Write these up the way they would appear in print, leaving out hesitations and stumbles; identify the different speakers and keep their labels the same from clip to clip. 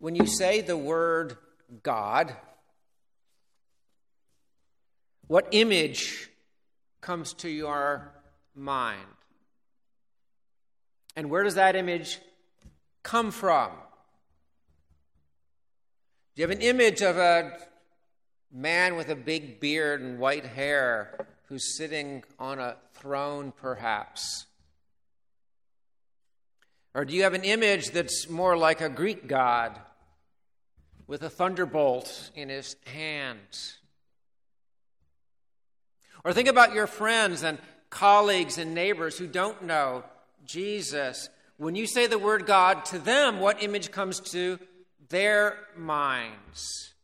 Speaker 1: When you say the word God, what image comes to your mind? And where does that image come from? Do you have an image of a man with a big beard and white hair who's sitting on a throne, perhaps? Or do you have an image that's more like a Greek god with a thunderbolt in his hands? Or think about your friends and colleagues and neighbors who don't know Jesus. When you say the word God to them, what image comes to their minds?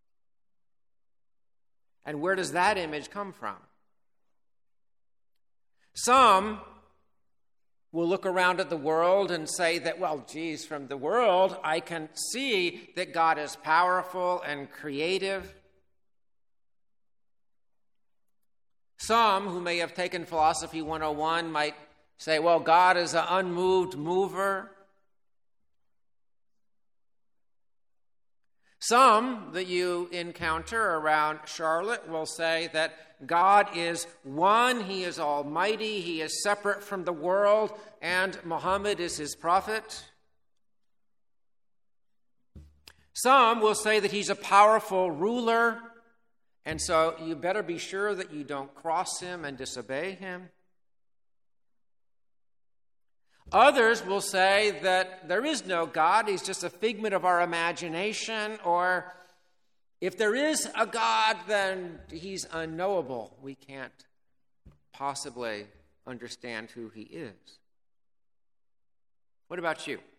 Speaker 1: And where does that image come from? Some will look around at the world and say that, well, geez, from the world, I can see that God is powerful and creative. Some who may have taken Philosophy 101 might say, well, God is an unmoved mover. Some that you encounter around Charlotte will say that God is one, He is almighty, He is separate from the world, and Muhammad is His prophet. Some will say that He's a powerful ruler, and so you better be sure that you don't cross Him and disobey Him. Others will say that there is no God, He's just a figment of our imagination, or if there is a God, then He's unknowable. We can't possibly understand who He is. What about you?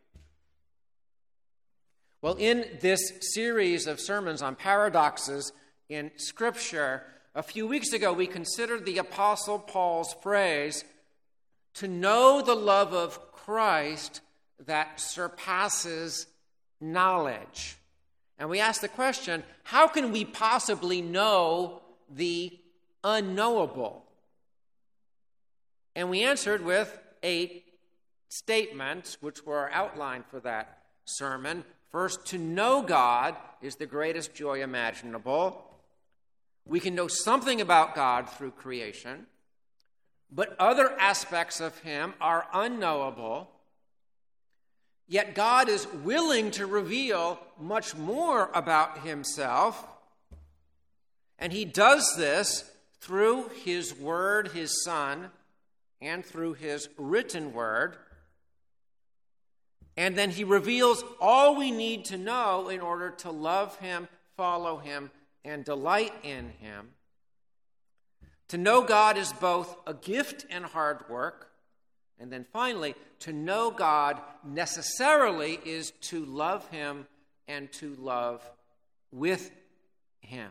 Speaker 1: Well, in this series of sermons on paradoxes in Scripture, a few weeks ago we considered the Apostle Paul's phrase, to know the love of Christ that surpasses knowledge. And we asked the question, how can we possibly know the unknowable? And we answered with 8 statements, which were outlined for that sermon. First, to know God is the greatest joy imaginable. We can know something about God through creation, but other aspects of Him are unknowable. Yet God is willing to reveal much more about Himself, and He does this through His Word, His Son, and through His written Word. And then He reveals all we need to know in order to love Him, follow Him, and delight in Him. To know God is both a gift and hard work. And then finally, to know God necessarily is to love Him and to love with Him.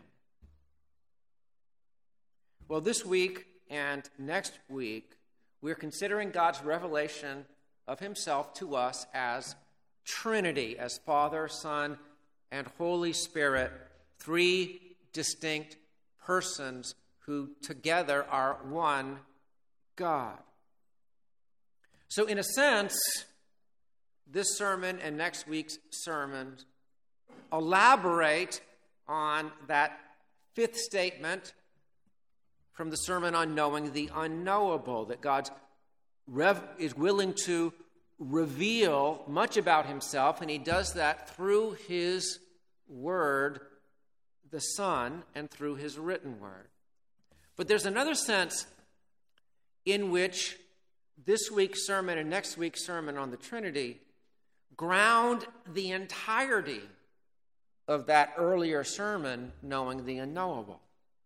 Speaker 1: Well, this week and next week, we're considering God's revelation of Himself to us as Trinity, as Father, Son, and Holy Spirit, 3 distinct persons who together are one God. So in a sense, this sermon and next week's sermon elaborate on that 5th statement from the sermon on knowing the unknowable, that God is willing to reveal much about Himself, and He does that through His Word, the Son, and through His written Word. But there's another sense in which this week's sermon and next week's sermon on the Trinity ground the entirety of that earlier sermon, knowing the unknowable.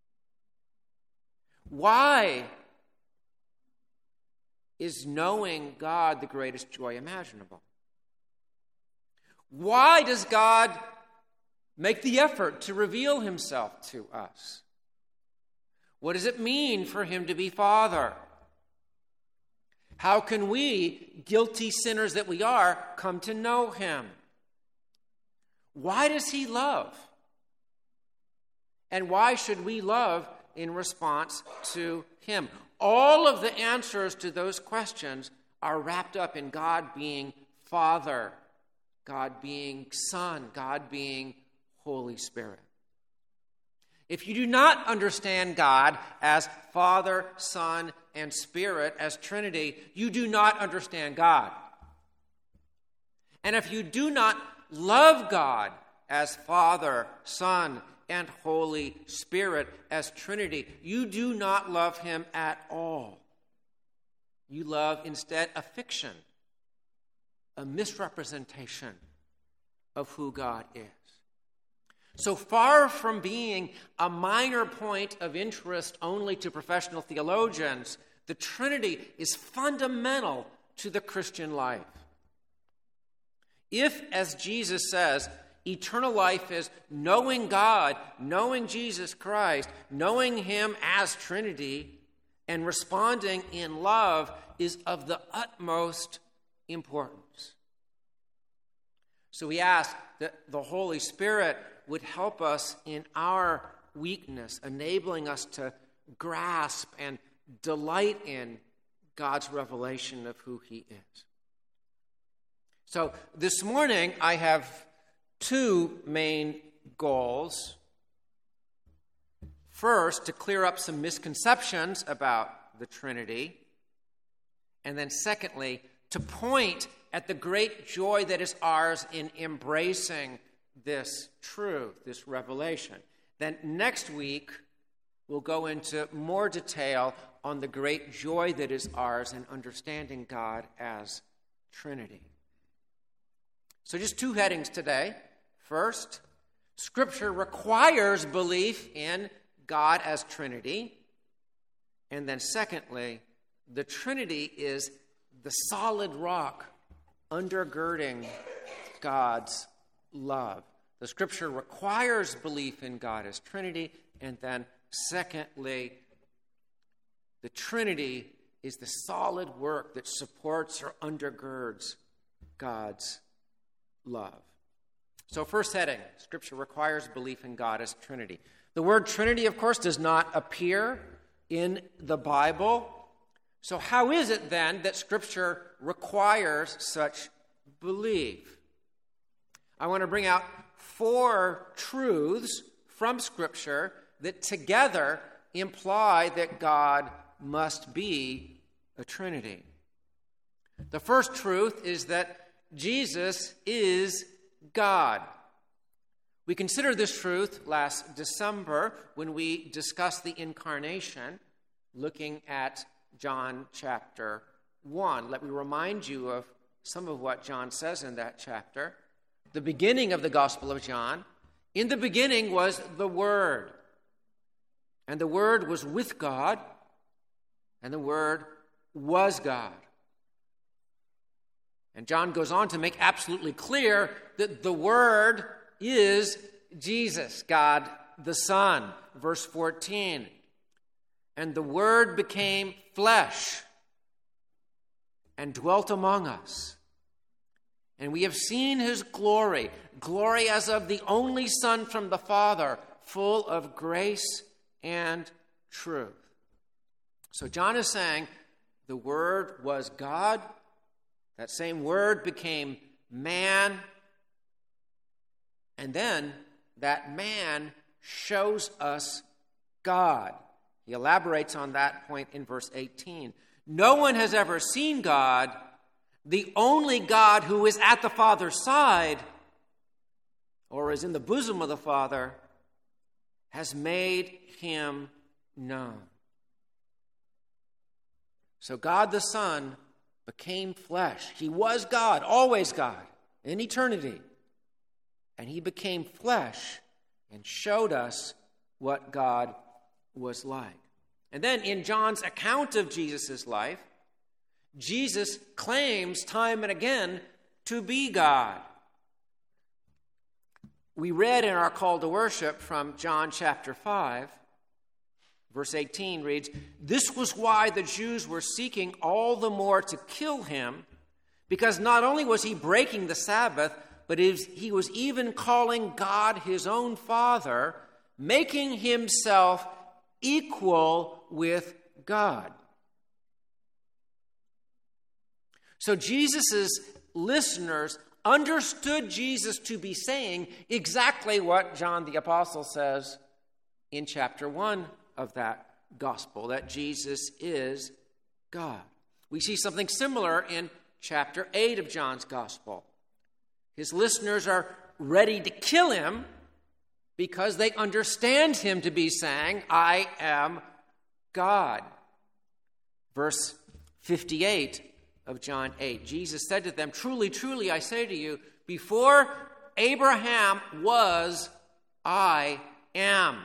Speaker 1: Why is knowing God the greatest joy imaginable? Why does God make the effort to reveal Himself to us? What does it mean for Him to be Father? How can we, guilty sinners that we are, come to know Him? Why does He love? And why should we love in response to Him? All of the answers to those questions are wrapped up in God being Father God being Son, God being Holy Spirit. If you do not understand God as Father, Son, and Spirit, as Trinity, you do not understand God. And if you do not love God as Father, Son, and Holy Spirit, as Trinity, you do not love him at all. You love instead a fiction, a misrepresentation of who God is. So far from being a minor point of interest only to professional theologians, the Trinity is fundamental to the Christian life. If, as Jesus says, eternal life is knowing God, knowing Jesus Christ, knowing him as Trinity, and responding in love is of the utmost importance. So we ask that the Holy Spirit would help us in our weakness, enabling us to grasp and delight in God's revelation of who he is. So this morning I have two main goals. First, to clear up some misconceptions about the Trinity. And then secondly, to point at the great joy that is ours in embracing this truth, this revelation. Then next week, we'll go into more detail on the great joy that is ours in understanding God as Trinity. So just two headings today. First, Scripture requires belief in God as Trinity. And then secondly, the Trinity is the solid rock undergirding God's love. The Scripture requires belief in God as Trinity. And then secondly, the Trinity is the solid work that supports or undergirds God's love. So first heading, Scripture requires belief in God as Trinity. The word Trinity, of course, does not appear in the Bible. So how is it then that Scripture requires such belief? I want to bring out four truths from Scripture that together imply that God must be a Trinity. The first truth is that Jesus is God. We considered this truth last December when we discussed the incarnation, looking at John chapter 1. Let me remind you of some of what John says in that chapter. The beginning of the Gospel of John. In the beginning was the Word, and the Word was with God, and the Word was God. And John goes on to make absolutely clear that the Word is Jesus, God the Son. Verse 14. And the Word became flesh and dwelt among us. And we have seen his glory, glory as of the only Son from the Father, full of grace and truth. So John is saying the Word was God. That same Word became man. And then that man shows us God. He elaborates on that point in verse 18. No one has ever seen God. The only God who is at the Father's side, or is in the bosom of the Father, has made him known. So God the Son became flesh. He was God, always God, in eternity. And he became flesh and showed us what God was like. And then in John's account of Jesus' life, Jesus claims time and again to be God. We read in our call to worship from John chapter 5, verse 18 reads, "This was why the Jews were seeking all the more to kill him, because not only was he breaking the Sabbath, but he was even calling God his own Father, making himself equal with God." So Jesus' listeners understood Jesus to be saying exactly what John the Apostle says in chapter 1 of that gospel, that Jesus is God. We see something similar in chapter 8 of John's gospel. His listeners are ready to kill him because they understand him to be saying, I am God. Verse 58 of John 8, Jesus said to them, truly, truly, I say to you, before Abraham was, I am.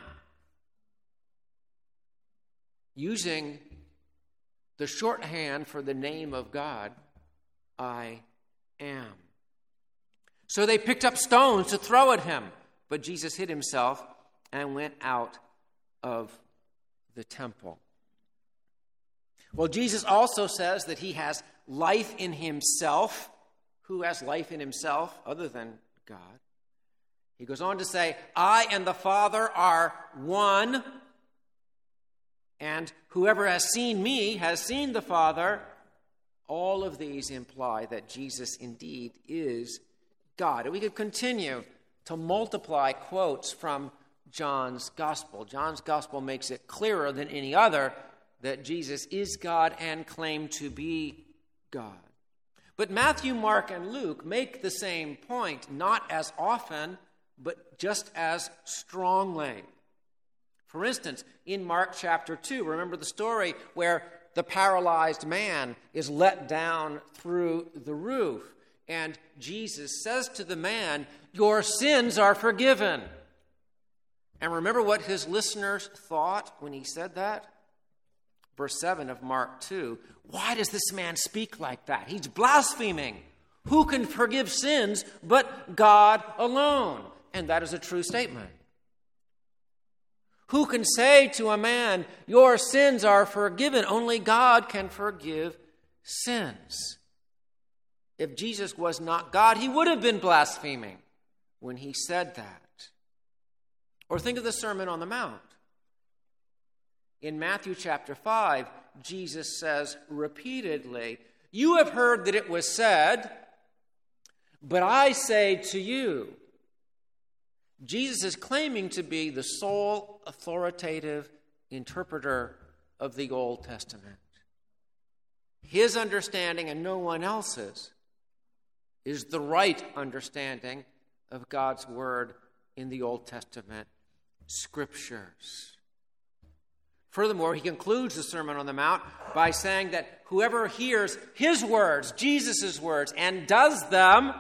Speaker 1: Using the shorthand for the name of God, I am. So they picked up stones to throw at him, but Jesus hid himself and went out of the temple. Well, Jesus also says that he has life in himself. Who has life in himself other than God? He goes on to say, I and the Father are one, and whoever has seen me has seen the Father. All of these imply that Jesus indeed is God. And we could continue to multiply quotes from John's gospel. John's gospel makes it clearer than any other that Jesus is God and claimed to be God. But Matthew, Mark, and Luke make the same point, not as often, but just as strongly. For instance, in Mark chapter 2, remember the story where the paralyzed man is let down through the roof, and Jesus says to the man, your sins are forgiven. And remember what his listeners thought when he said that? Verse 7 of Mark 2, why does this man speak like that? He's blaspheming. Who can forgive sins but God alone? And that is a true statement. Who can say to a man, your sins are forgiven? Only God can forgive sins. If Jesus was not God, he would have been blaspheming when he said that. Or think of the Sermon on the Mount. In Matthew chapter 5, Jesus says repeatedly, you have heard that it was said, but I say to you. Jesus is claiming to be the sole authoritative interpreter of the Old Testament. His understanding and no one else's is the right understanding of God's word in the Old Testament scriptures. Furthermore, he concludes the Sermon on the Mount by saying that whoever hears his words, Jesus' words, and does them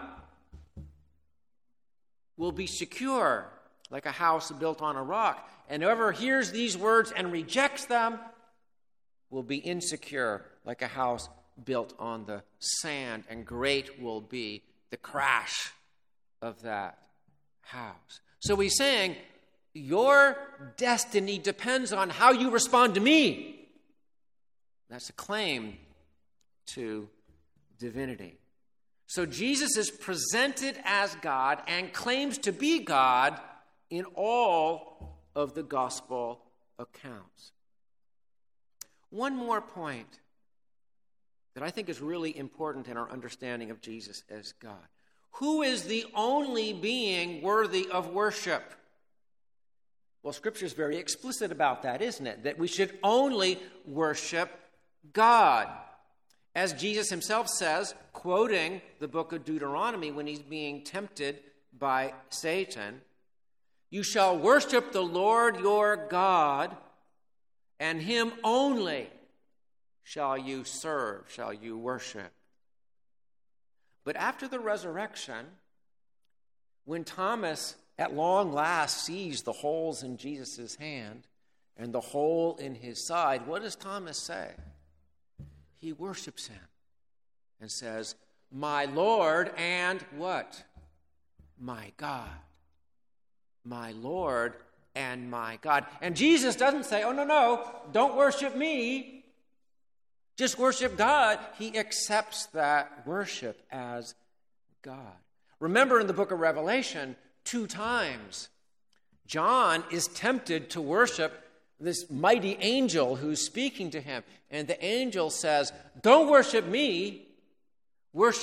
Speaker 1: will be secure, like a house built on a rock. And whoever hears these words and rejects them will be insecure, like a house built on the sand, and great will be the crash of that house. So he's saying, your destiny depends on how you respond to me. That's a claim to divinity. So Jesus is presented as God and claims to be God in all of the gospel accounts. One more point that I think is really important in our understanding of Jesus as God. Who is the only being worthy of worship? Well, Scripture is very explicit about that, isn't it? That we should only worship God. As Jesus himself says, quoting the book of Deuteronomy when he's being tempted by Satan, you shall worship the Lord your God, and him only shall you serve, shall you worship. But after the resurrection, when Thomas at long last sees the holes in Jesus' hand and the hole in his side, what does Thomas say? He worships him and says, my Lord and what? My God. My Lord and my God. And Jesus doesn't say, oh, no, don't worship me. Just worship God. He accepts that worship as God. Remember in the book of Revelation, 2 times, John is tempted to worship this mighty angel who's speaking to him. And the angel says, don't worship me, worship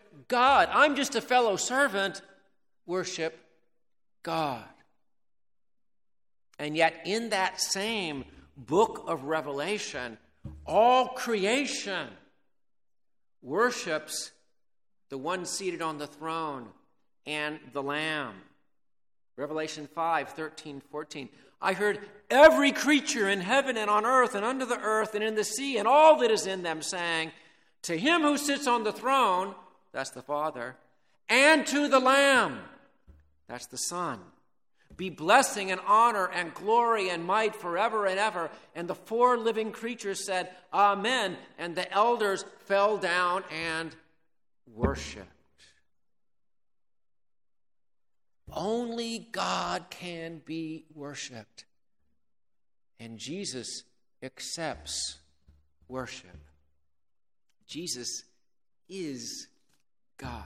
Speaker 1: God. I'm just a fellow servant. Worship God. And yet in that same book of Revelation, all creation worships the one seated on the throne and the Lamb. Revelation 5:13-14. I heard every creature in heaven and on earth and under the earth and in the sea and all that is in them saying, to him who sits on the throne, that's the Father, and to the Lamb, that's the Son, be blessing and honor and glory and might forever and ever. And the four living creatures said, Amen. And the elders fell down and worshiped. Only God can be worshiped. And Jesus accepts worship. Jesus is God.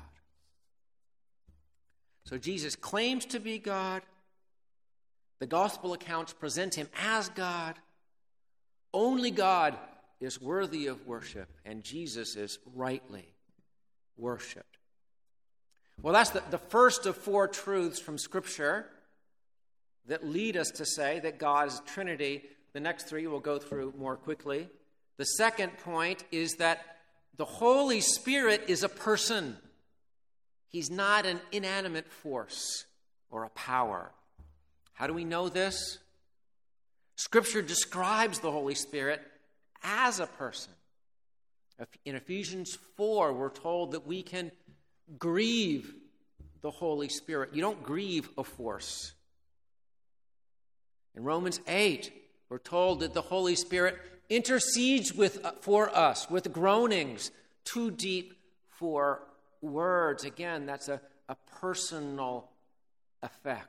Speaker 1: So Jesus claims to be God. The gospel accounts present him as God. Only God is worthy of worship, and Jesus is rightly worshipped. Well, that's the first of four truths from Scripture that lead us to say that God is Trinity. The next three we'll go through more quickly. The second point is that the Holy Spirit is a person. He's not an inanimate force or a power. How do we know this? Scripture describes the Holy Spirit as a person. In Ephesians 4, we're told that we can grieve the Holy Spirit. You don't grieve a force. In Romans 8, we're told that the Holy Spirit intercedes for us with groanings too deep for words. Again, that's a personal effect.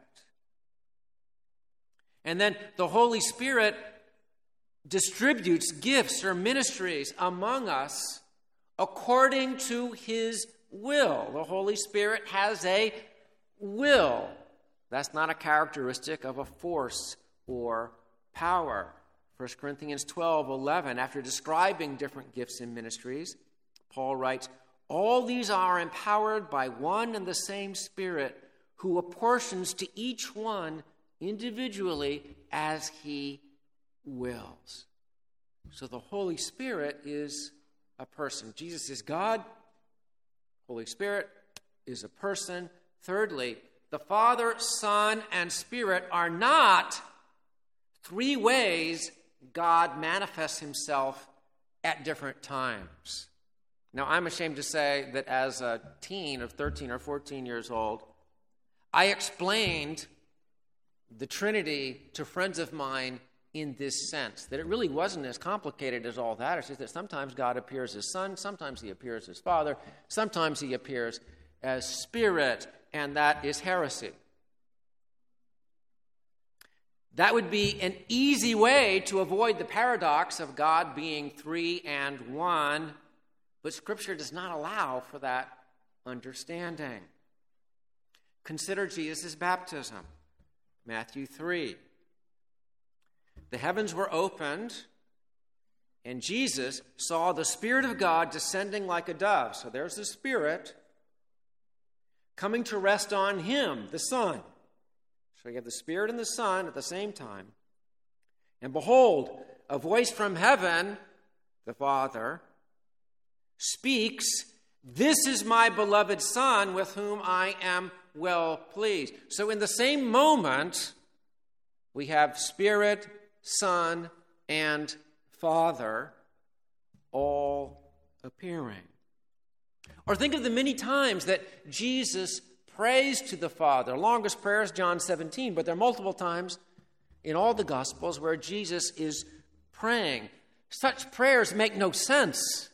Speaker 1: And then the Holy Spirit distributes gifts or ministries among us according to his will. The Holy Spirit has a will. That's not a characteristic of a force or power. 1 Corinthians 12:11, after describing different gifts and ministries, Paul writes, all these are empowered by one and the same Spirit, who apportions to each one individually as he wills. So the Holy Spirit is a person. Jesus is God. Holy Spirit is a person. Thirdly, the Father, Son, and Spirit are not three ways God manifests himself at different times. Now, I'm ashamed to say that as a teen of 13 or 14 years old, I explained the Trinity to friends of mine in this sense, that it really wasn't as complicated as all that. It's just that sometimes God appears as Son, sometimes he appears as Father, sometimes he appears as Spirit, and that is heresy. That would be an easy way to avoid the paradox of God being three and one, but Scripture does not allow for that understanding. Consider Jesus' baptism. Matthew 3. The heavens were opened, and Jesus saw the Spirit of God descending like a dove. So there's the Spirit coming to rest on him, the Son. So you have the Spirit and the Son at the same time. And behold, a voice from heaven, the Father, speaks, "This is my beloved Son, with whom I am well pleased." So in the same moment, we have Spirit, Son, and Father all appearing. Or think of the many times that Jesus prays to the Father. Longest prayer is John 17, but there are multiple times in all the Gospels where Jesus is praying. Such prayers make no sense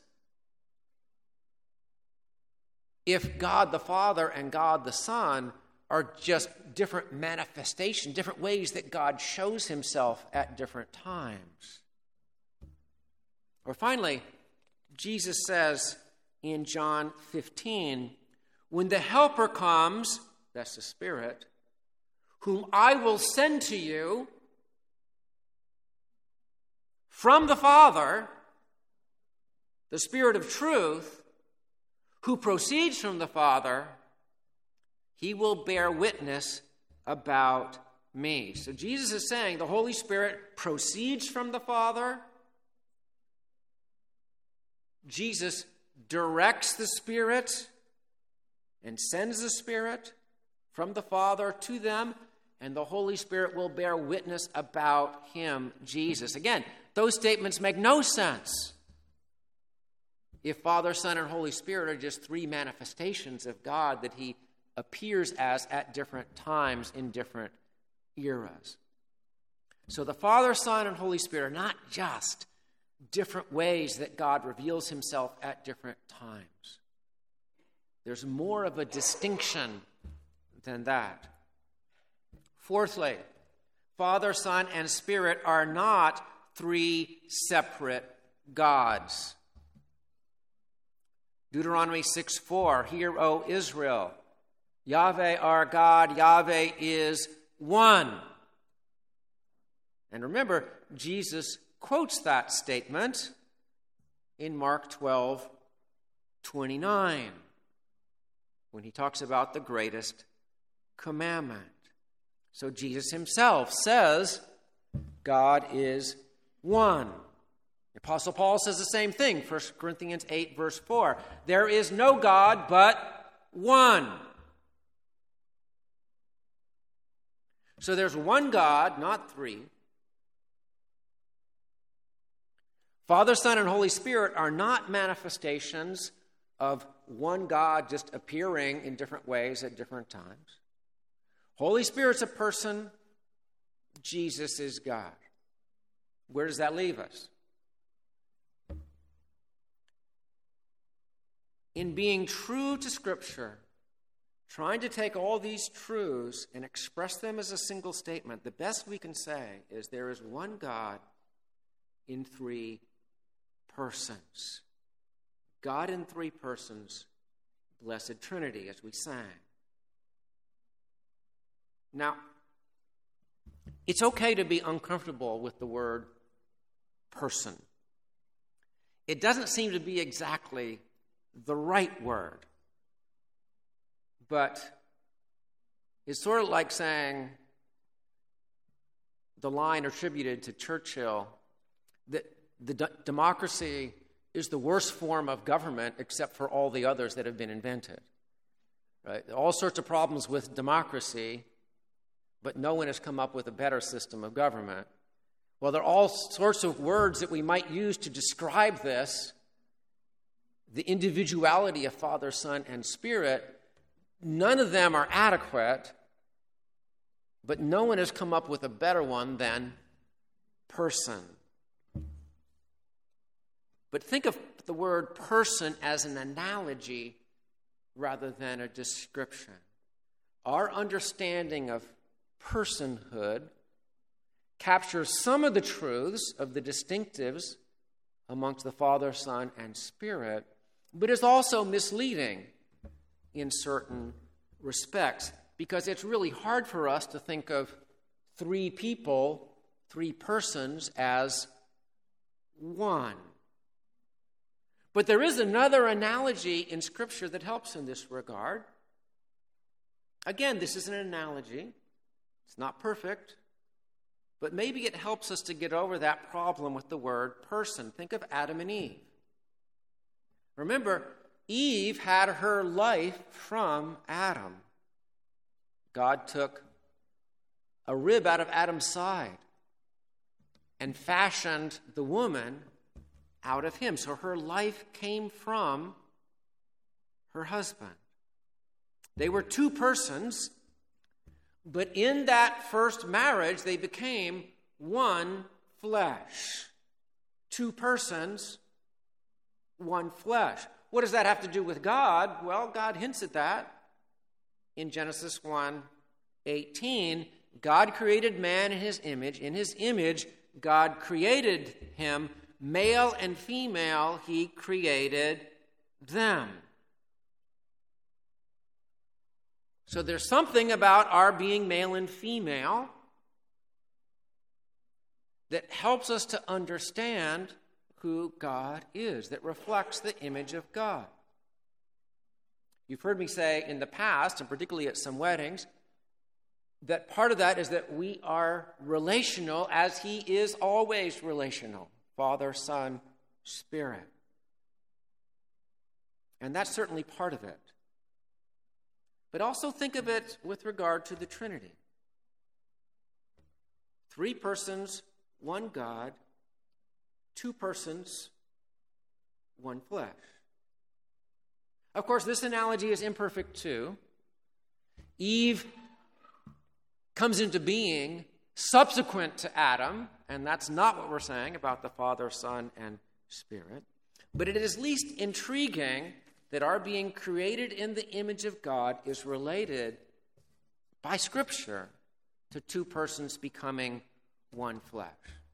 Speaker 1: if God the Father and God the Son are just different manifestations, different ways that God shows himself at different times. Or finally, Jesus says in John 15, when the Helper comes, that's the Spirit, whom I will send to you from the Father, the Spirit of truth, who proceeds from the Father, he will bear witness about me. So Jesus is saying the Holy Spirit proceeds from the Father. Jesus directs the Spirit and sends the Spirit from the Father to them, and the Holy Spirit will bear witness about him, Jesus. Again, those statements make no sense if Father, Son, and Holy Spirit are just three manifestations of God that he appears as at different times in different eras. So the Father, Son, and Holy Spirit are not just different ways that God reveals himself at different times. There's more of a distinction than that. Fourthly, Father, Son, and Spirit are not three separate gods. Deuteronomy 6:4, "Hear, O Israel, Yahweh our God, Yahweh is one." And remember, Jesus quotes that statement in Mark 12:29 when he talks about the greatest commandment. So Jesus himself says God is one. The Apostle Paul says the same thing, 1 Corinthians 8, verse 4. There is no God but one. So there's one God, not three. Father, Son, and Holy Spirit are not manifestations of one God just appearing in different ways at different times. Holy Spirit's a person. Jesus is God. Where does that leave us? In being true to Scripture, trying to take all these truths and express them as a single statement, the best we can say is there is one God in three persons. God in three persons, blessed Trinity, as we sang. Now, it's okay to be uncomfortable with the word person. It doesn't seem to be exactly the right word. But it's sort of like saying the line attributed to Churchill that the democracy is the worst form of government except for all the others that have been invented. Right? There are all sorts of problems with democracy, but no one has come up with a better system of government. Well, there are all sorts of words that we might use to describe this, the individuality of Father, Son, and Spirit. None of them are adequate, but no one has come up with a better one than person. But think of the word person as an analogy rather than a description. Our understanding of personhood captures some of the truths of the distinctives amongst the Father, Son, and Spirit, but is also misleading in certain respects, because it's really hard for us to think of three people, three persons, as one. But there is another analogy in Scripture that helps in this regard. Again, this is an analogy. It's not perfect, but maybe it helps us to get over that problem with the word person. Think of Adam and Eve. Remember, Eve had her life from Adam. God took a rib out of Adam's side and fashioned the woman out of him. So her life came from her husband. They were two persons, but in that first marriage, they became one flesh. Two persons, one flesh. What does that have to do with God? Well, God hints at that in Genesis 1:18. God created man in his image. In his image, God created him. Male and female, he created them. So there's something about our being male and female that helps us to understand who God is, that reflects the image of God. You've heard me say in the past, and particularly at some weddings, that part of that is that we are relational as he is always relational. Father, Son, Spirit. And that's certainly part of it. But also think of it with regard to the Trinity. 3 persons, 1 God, 2 persons, 1 flesh. Of course, this analogy is imperfect too. Eve comes into being subsequent to Adam, and that's not what we're saying about the Father, Son, and Spirit. But it is at least intriguing that our being created in the image of God is related by Scripture to 2 persons becoming 1 flesh.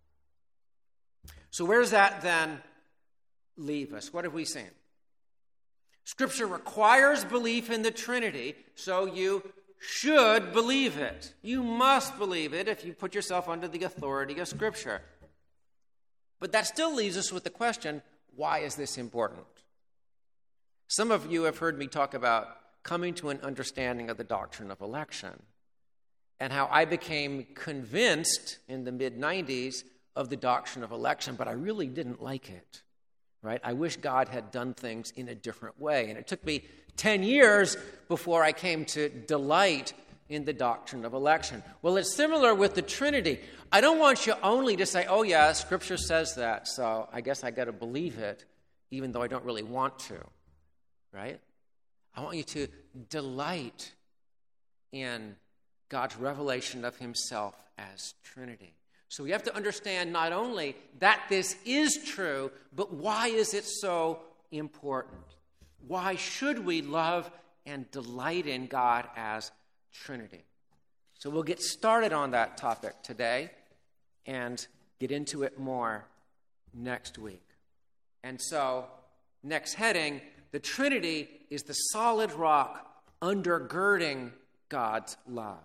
Speaker 1: So where does that then leave us? What have we seen? Scripture requires belief in the Trinity, so you should believe it. You must believe it if you put yourself under the authority of Scripture. But that still leaves us with the question, why is this important? Some of you have heard me talk about coming to an understanding of the doctrine of election and how I became convinced in the mid-90s of the doctrine of election, but I really didn't like it, right? I wish God had done things in a different way. And it took me 10 years before I came to delight in the doctrine of election. Well, it's similar with the Trinity. I don't want you only to say, oh yeah, Scripture says that, so I guess I got to believe it, even though I don't really want to. Right? I want you to delight in God's revelation of himself as Trinity. So we have to understand not only that this is true, but why is it so important? Why should we love and delight in God as Trinity? So we'll get started on that topic today and get into it more next week. And so, next heading, the Trinity is the solid rock undergirding God's love.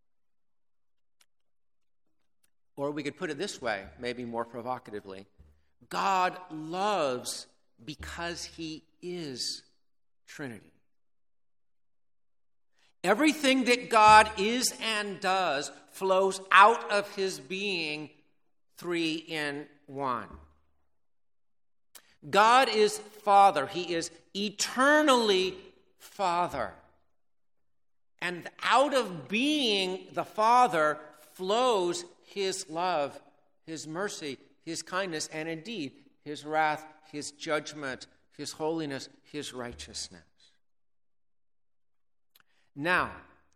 Speaker 1: Or we could put it this way, maybe more provocatively. God loves because he is Trinity. Everything that God is and does flows out of his being 3 in 1. God is Father. He is eternally Father. And out of being the Father flows his love, his mercy, his kindness, and indeed his wrath, his judgment, his holiness, his righteousness. Now,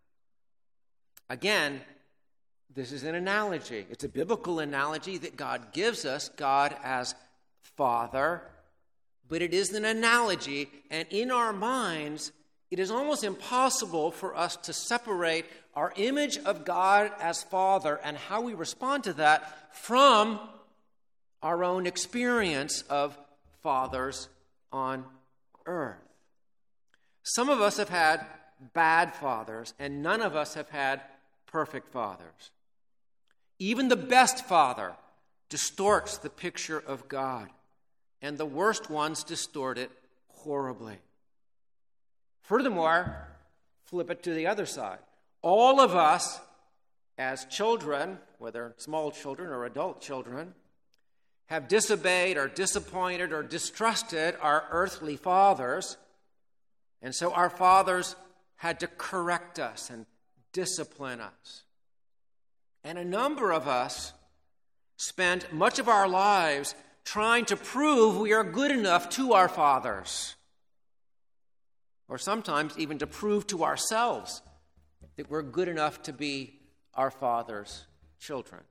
Speaker 1: again, this is an analogy. It's a biblical analogy that God gives us, God as Father. But it is an analogy, and in our minds, it is almost impossible for us to separate our image of God as Father and how we respond to that from our own experience of fathers on earth. Some of us have had bad fathers, and none of us have had perfect fathers. Even the best father distorts the picture of God. And the worst ones distort it horribly. Furthermore, flip it to the other side. All of us, as children, whether small children or adult children, have disobeyed or disappointed or distrusted our earthly fathers. And so our fathers had to correct us and discipline us. And a number of us spend much of our lives trying to prove we are good enough to our fathers, or sometimes even to prove to ourselves that we're good enough to be our father's children.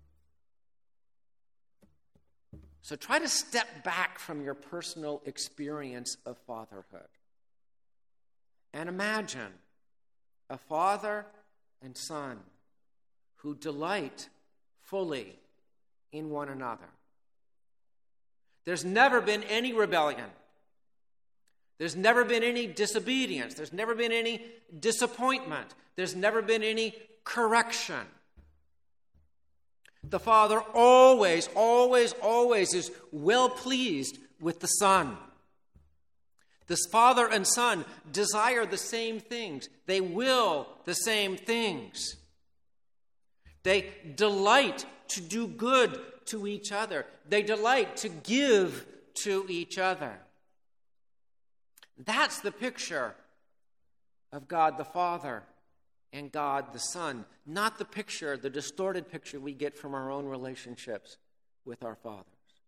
Speaker 1: So try to step back from your personal experience of fatherhood and imagine a father and son who delight fully in one another. There's never been any rebellion. There's never been any disobedience. There's never been any disappointment. There's never been any correction. The Father always, always, always is well pleased with the Son. The Father and Son desire the same things. They will the same things. They delight to do good to each other. They delight to give to each other. That's the picture of God the Father and God the Son, not the picture, the distorted picture we get from our own relationships with our fathers.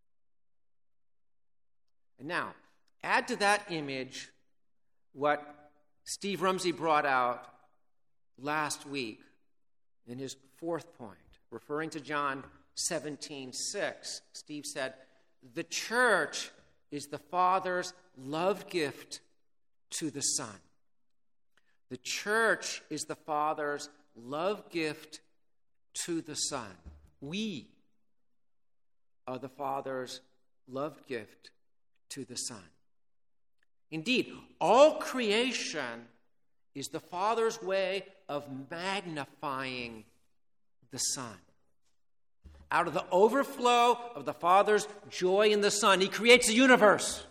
Speaker 1: And now, add to that image what Steve Rumsey brought out last week in his fourth point, referring to John 17:6. Steve said, "The church is the Father's love gift to the Son." The church is the Father's love gift to the Son. We are the Father's love gift to the Son. Indeed, all creation is the Father's way of magnifying the Son. Out of the overflow of the Father's joy in the Son, He creates a universe.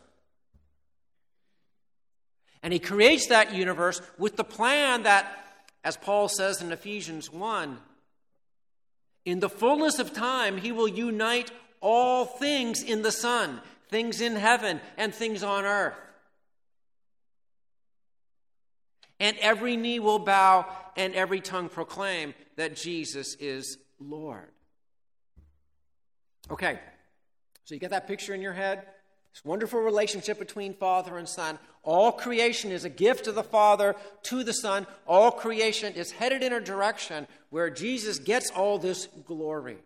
Speaker 1: And He creates that universe with the plan that, as Paul says in Ephesians 1, in the fullness of time, He will unite all things in the Son, things in heaven and things on earth. And every knee will bow and every tongue proclaim that Jesus is Lord. Okay, so you get that picture in your head? This wonderful relationship between Father and Son. All creation is a gift of the Father to the Son. All creation is headed in a direction where Jesus gets all this glory.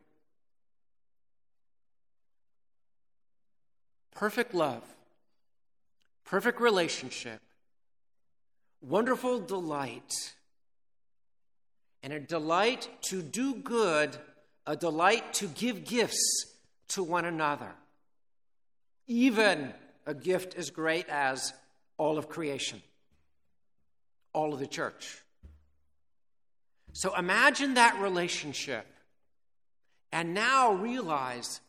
Speaker 1: Perfect love, perfect relationship, wonderful delight, and a delight to do good, a delight to give gifts to one another. Even a gift as great as all of creation, all of the church. So imagine that relationship, and now realize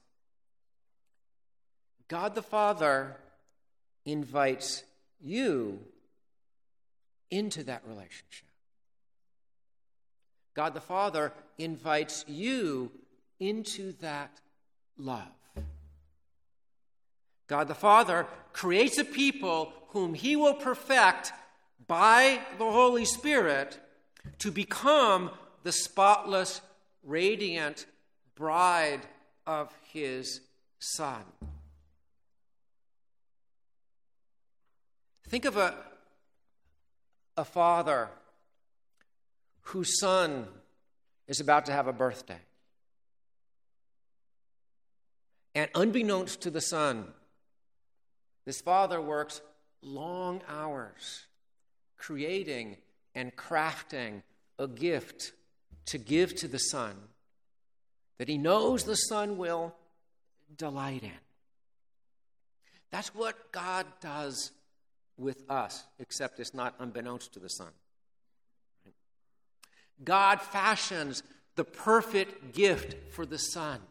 Speaker 1: God the Father invites you into that relationship. God the Father invites you into that love. God the Father creates a people whom He will perfect by the Holy Spirit to become the spotless, radiant bride of His Son. Think of a father whose son is about to have a birthday. And unbeknownst to the son, this father works long hours creating and crafting a gift to give to the son that he knows the son will delight in. That's what God does with us, except it's not unbeknownst to the Son. God fashions the perfect gift for the Son.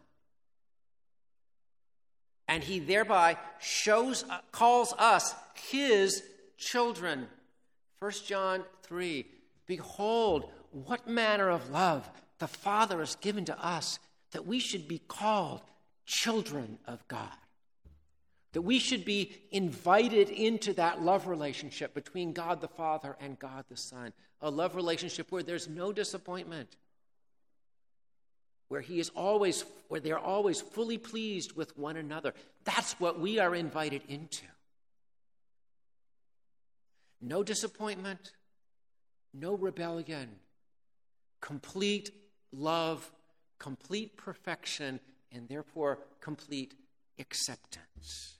Speaker 1: And He thereby calls us His children. 1 John 3, behold, what manner of love the Father has given to us, that we should be called children of God. That we should be invited into that love relationship between God the Father and God the Son. A love relationship where there's no disappointment. Where they're always fully pleased with one another. That's what we are invited into. No disappointment, no rebellion, complete love, complete perfection, and therefore complete acceptance.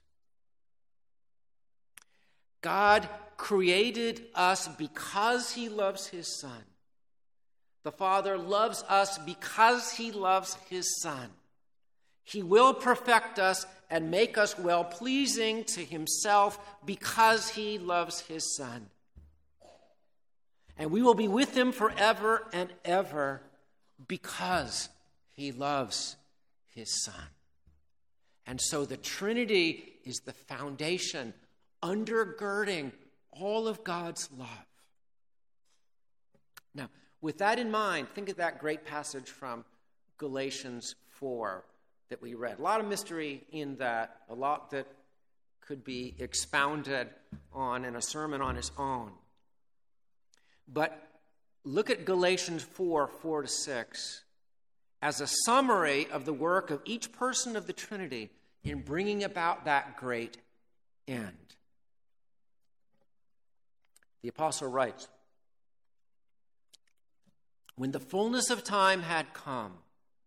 Speaker 1: God created us because He loves His Son. The Father loves us because He loves His Son. He will perfect us and make us well-pleasing to Himself because He loves His Son. And we will be with Him forever and ever because He loves His Son. And so the Trinity is the foundation undergirding all of God's love. Now, with that in mind, think of that great passage from Galatians 4 that we read. A lot of mystery in that, a lot that could be expounded on in a sermon on its own. But look at Galatians 4:4-6, as a summary of the work of each person of the Trinity in bringing about that great end. The apostle writes, "When the fullness of time had come,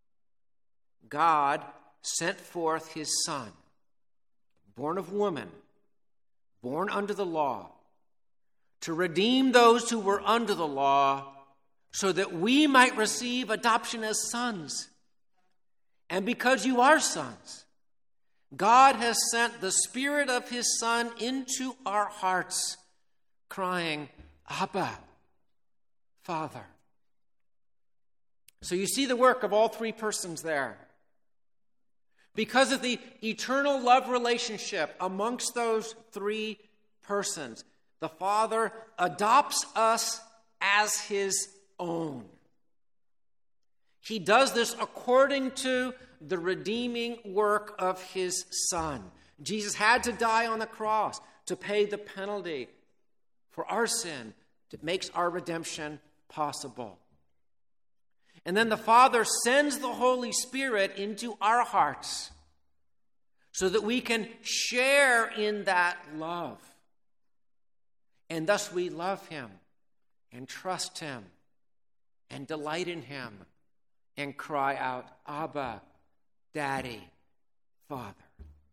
Speaker 1: God sent forth his Son, born of woman, born under the law, to redeem those who were under the law, so that we might receive adoption as sons. And because you are sons, God has sent the Spirit of his Son into our hearts, crying, 'Abba, Father.'" So you see the work of all three persons there. Because of the eternal love relationship amongst those three persons, the Father adopts us as his own. He does this according to the redeeming work of his Son. Jesus had to die on the cross to pay the penalty for our sin that makes our redemption possible. And then the Father sends the Holy Spirit into our hearts so that we can share in that love. And thus we love him and trust him and delight in him and cry out, "Abba, Daddy, Father."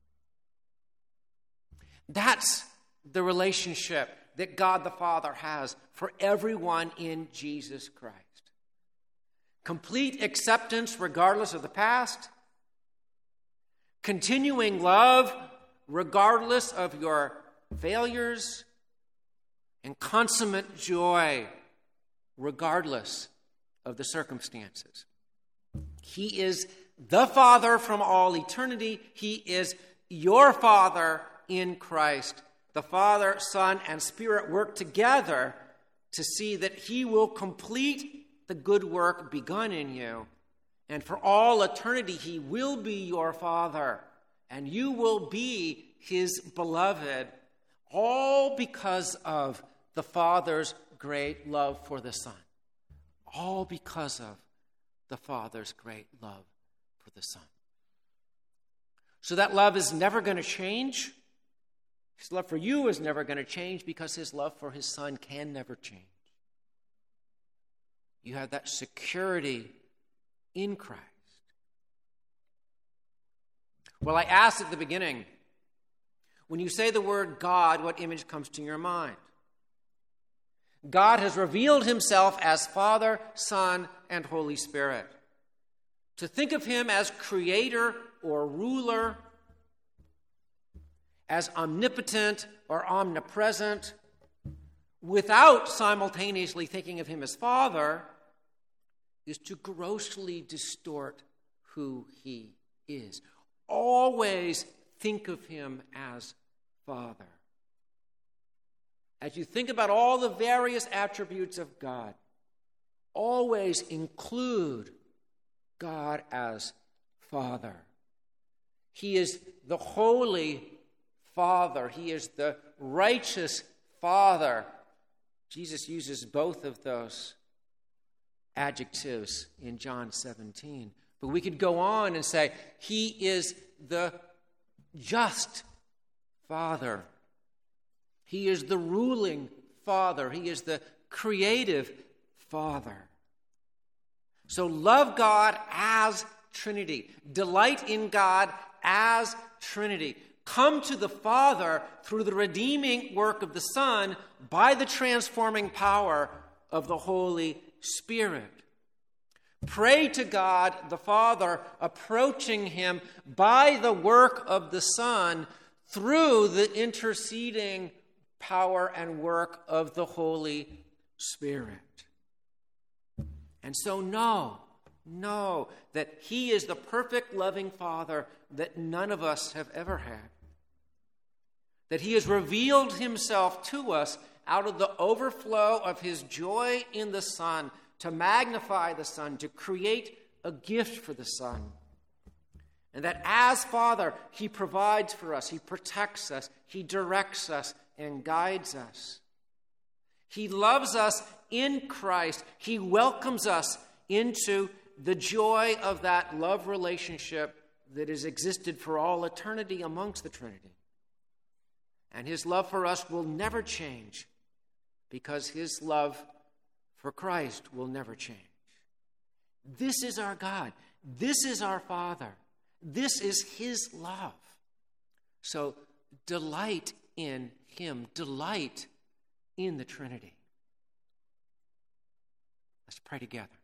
Speaker 1: That's the relationship that God the Father has for everyone in Jesus Christ. Complete acceptance regardless of the past. Continuing love regardless of your failures. And consummate joy regardless of the circumstances. He is the Father from all eternity. He is your Father in Christ. The Father, Son, and Spirit work together to see that he will complete the good work begun in you. And for all eternity, he will be your Father, and you will be his beloved, all because of the Father's great love for the Son. All because of the Father's great love for the Son. So that love is never going to change. His love for you is never going to change because his love for his Son can never change. You have that security in Christ. Well, I asked at the beginning, when you say the word God, what image comes to your mind? God has revealed himself as Father, Son, and Holy Spirit. To think of him as creator or ruler, as omnipotent or omnipresent, without simultaneously thinking of him as Father, is to grossly distort who he is. Always think of him as Father. As you think about all the various attributes of God, always include God as Father. He is the holy Father. He is the righteous Father. Jesus uses both of those adjectives in John 17. But we could go on and say, he is the just Father. He is the ruling Father. He is the creative Father. So love God as Trinity. Delight in God as Trinity. Come to the Father through the redeeming work of the Son by the transforming power of the Holy Spirit. Pray to God the Father, approaching him by the work of the Son through the interceding power and work of the Holy Spirit. And so know that he is the perfect loving Father that none of us have ever had. that he has revealed himself to us out of the overflow of his joy in the Son, to magnify the Son, to create a gift for the Son. And that as Father, he provides for us, he protects us, he directs us, and guides us. He loves us in Christ. He welcomes us into the joy of that love relationship that has existed for all eternity amongst the Trinity. And his love for us will never change, because his love for Christ will never change. This is our God. This is our Father. This is his love. So delight in him. Delight in the Trinity. Let's pray together.